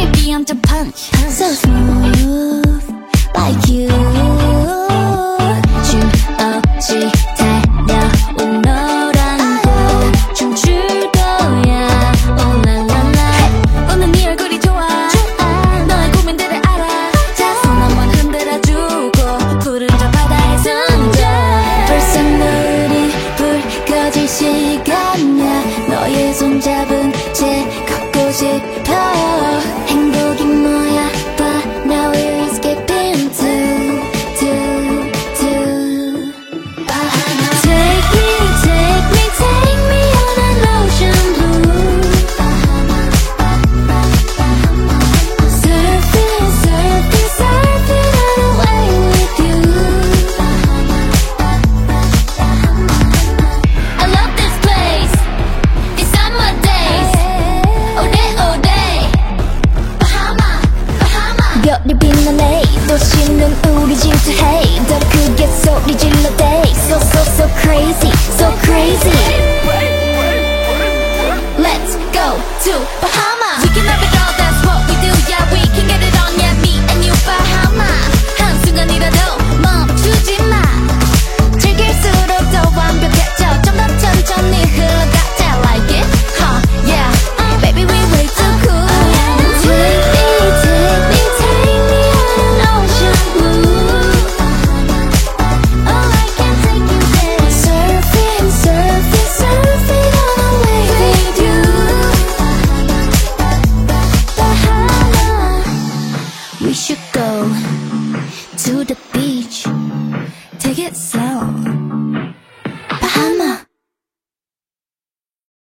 baby I'm the punch So smooth like you 춤 없이 달려온 너랑 또 춤출 거야 Oh la la la 오늘 네 얼굴이 좋아 너의 고민들을 알아 자 손 한번 흔들어주고 푸른 저 바다에 손자 벌써 물이 불 꺼질 시간이야 너의 손 잡은 채 걷고 싶어 행복이 뭐야 But now we're escaping to Bahama Take me on an ocean blue Surfing on a wave with you I love this place These summer days all day Bahama 별이 빛나네 도시는 우리 질투해 더 크게 소리 질러 대 So crazy Let's go to Bahama We can have it all, that's what we do Yeah, we can get it on, yeah, me and you Bahama 한순간이라도 멈추지 마 즐길수록 더 완벽해져 좀 더 천천히 흘러가자 Like it, huh, yeah Baby, we way too cool Take me on an ocean blue Oh, I can take you there Surfing on a wave with you Bahama We should go to the beach